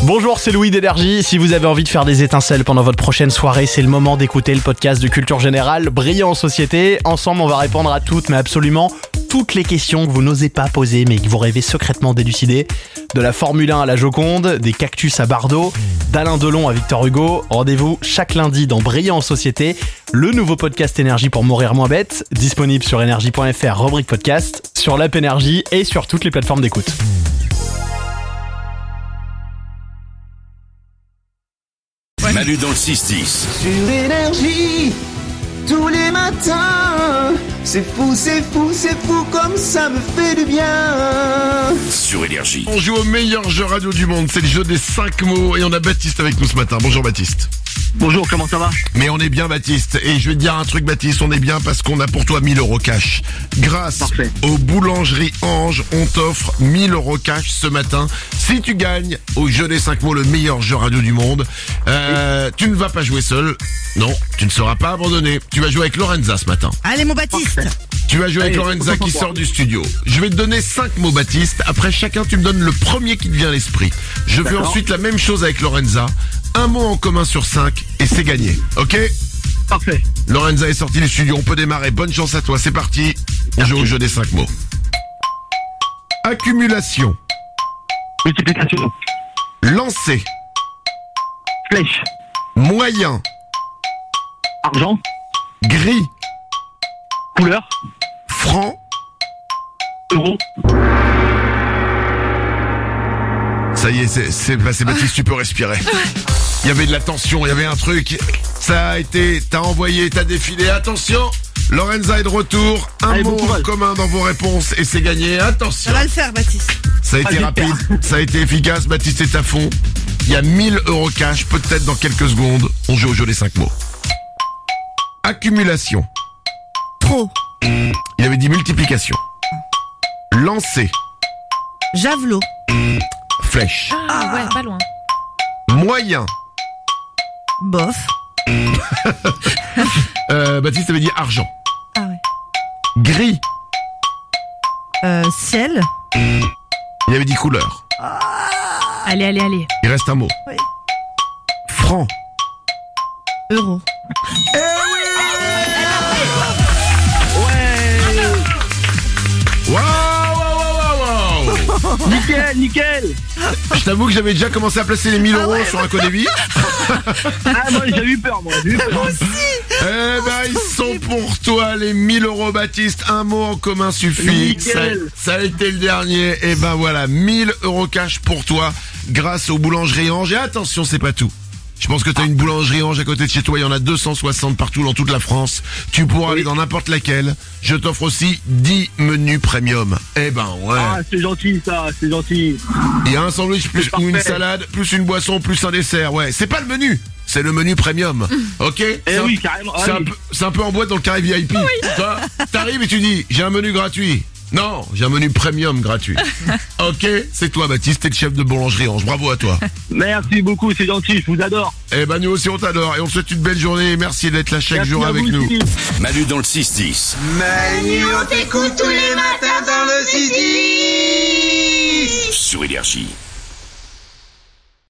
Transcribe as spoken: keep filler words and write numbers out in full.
Bonjour, c'est Louis d'Énergie. Si vous avez envie de faire des étincelles pendant votre prochaine soirée, c'est le moment d'écouter le podcast de Culture Générale, Brillant en Société. Ensemble, on va répondre à toutes, mais absolument toutes les questions que vous n'osez pas poser, mais que vous rêvez secrètement d'élucider. De la Formule un à la Joconde, des cactus à Bardot, d'Alain Delon à Victor Hugo. Rendez-vous chaque lundi dans Brillant en Société, le nouveau podcast Énergie pour mourir moins bête, disponible sur énergie point f r, rubrique podcast, sur l'app Énergie et sur toutes les plateformes d'écoute. Manu dans le six dix. Sur Énergie, tous les matins. C'est fou, c'est fou, c'est fou, comme ça me fait du bien. Sur Énergie. On joue au meilleur jeu radio du monde, c'est le jeu des cinq mots et on a Baptiste avec nous ce matin. Bonjour Baptiste. Bonjour, comment ça va? Mais on est bien Baptiste, et je vais te dire un truc Baptiste, on est bien parce qu'on a pour toi mille euros cash. Grâce Parfait. aux boulangeries Ange, on t'offre mille euros cash ce matin. Si tu gagnes au jeu des cinq mots, le meilleur jeu radio du monde, euh, tu ne vas pas jouer seul. Non, tu ne seras pas abandonné. Tu vas jouer avec Lorenza ce matin. Allez mon Baptiste. Tu vas jouer avec Allez, Lorenza qui concentre-toi. sort du studio. Je vais te donner cinq mots Baptiste. Après chacun tu me donnes le premier qui te vient à l'esprit. Je fais D'accord. ensuite la même chose avec Lorenza. Un mot en commun sur cinq et c'est gagné. Ok? Parfait. Lorenza est sortie du studio, on peut démarrer. Bonne chance à toi, c'est parti. On joue au jeu des cinq mots. Accumulation. Multiplication. Lancer. Flèche. Moyen. Argent. Gris. Couleur. Franc. Euro. Ça y est, c'est, c'est passé Baptiste, tu peux respirer. Il y avait de la tension, il y avait un truc. Ça a été, t'as envoyé, t'as défilé. Attention, Lorenza est de retour. Un Allez, bon mot en courage. commun dans vos réponses et c'est gagné. Attention. Ça va le faire Baptiste. Ça a été Ah, rapide, j'espère. ça a été efficace. Baptiste est à fond. Il y a mille euros cash, peut-être dans quelques secondes. On joue au jeu des cinq mots. Accumulation. Pro. Il avait dit multiplication. Lancer. Javelot. Flèche. Ah ouais, pas loin. Moyen. Bof. Euh, Baptiste avait dit argent. Ah ouais. Gris. Euh, ciel. Il avait dit couleur. Allez, allez, allez. Il reste un mot. Oui. Franc. Euro. Waouh, waouh, waouh, waouh, waouh. Nickel, nickel. Je t'avoue que j'avais déjà commencé à placer les mille euros sur un Codebi. Ah, moi, j'ai eu peur, moi. J'ai eu peur. Eh ben, ils sont pour toi, les mille euros, Baptiste. Un mot en commun suffit. Ça, Nickel. ça a été le dernier. Et ben voilà, mille euros cash pour toi, grâce aux boulangeries Ange. Et attention, c'est pas tout. Je pense que t'as une boulangerie Ange à côté de chez toi. Il y en a deux cent soixante partout dans toute la France. Tu pourras aller dans n'importe laquelle. Je t'offre aussi dix menus premium. Eh ben ouais. Ah, c'est gentil, ça, c'est gentil. Il y a un sandwich plus parfait. ou une salade, plus une boisson, plus un dessert. Ouais, c'est pas le menu. C'est le menu premium. Ok? Eh C'est un- oui, carrément. C'est Ah un, oui. peu, c'est un peu en boîte dans le carré V I P. Toi, t'arrives et tu dis, j'ai un menu gratuit. Non, j'ai un menu premium gratuit. Ok, c'est toi Baptiste, t'es le chef de boulangerie Ange. Bravo à toi. Merci beaucoup, c'est gentil, je vous adore. Eh ben nous aussi on t'adore et on te souhaite une belle journée. Merci d'être là chaque Merci jour à avec vous nous. aussi. Manu dans le six dix. Manu, on t'écoute tous les matins dans le six dix. Sur Énergie.